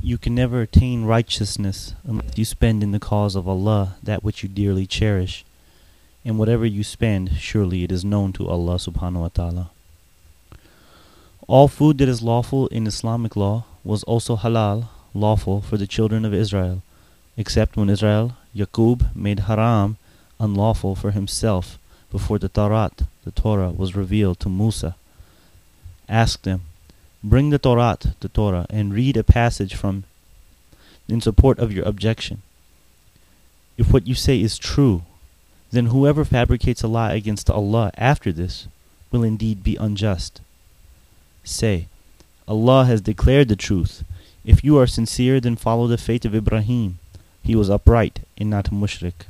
You can never attain righteousness unless you spend in the cause of Allah that which you dearly cherish. And whatever you spend, surely it is known to Allah subhanahu wa ta'ala. All food that is lawful in Islamic law was also halal, lawful for the children of Israel, except when Israel, Yaqub, made haram unlawful for himself before the Torah, was revealed to Musa. Ask them, bring the Torah, and read a passage from in support of your objection. If what you say is true, then whoever fabricates a lie against Allah after this will indeed be unjust. Say, Allah has declared the truth. If you are sincere, then follow the faith of Ibrahim. He was upright and not a mushrik.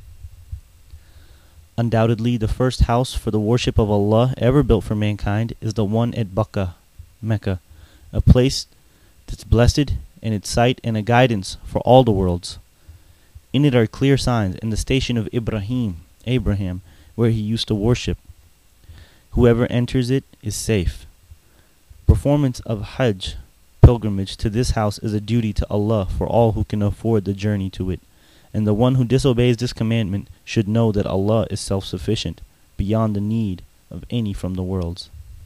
Undoubtedly, the first house for the worship of Allah ever built for mankind is the one at Bakka, Mecca, a place that's blessed in its site and a guidance for all the worlds. In it are clear signs and the station of Abraham, where he used to worship. Whoever enters it is safe. Performance of Hajj, pilgrimage to this house, is a duty to Allah for all who can afford the journey to it. And the one who disobeys this commandment should know that Allah is self-sufficient, beyond the need of any from the worlds.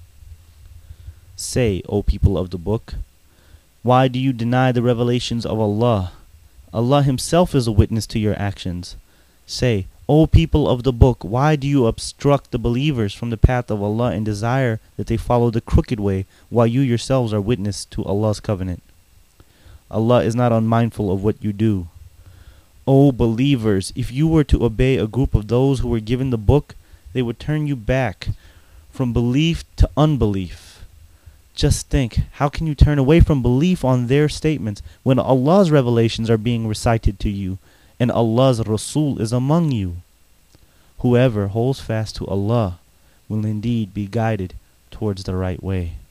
Say, O people of the book, why do you deny the revelations of Allah? Allah himself is a witness to your actions. Say, O people of the book, why do you obstruct the believers from the path of Allah and desire that they follow the crooked way, while you yourselves are witness to Allah's covenant? Allah is not unmindful of what you do. O believers, if you were to obey a group of those who were given the book, they would turn you back from belief to unbelief. Just think, how can you turn away from belief on their statements when Allah's revelations are being recited to you and Allah's Rasul is among you? Whoever holds fast to Allah will indeed be guided towards the right way.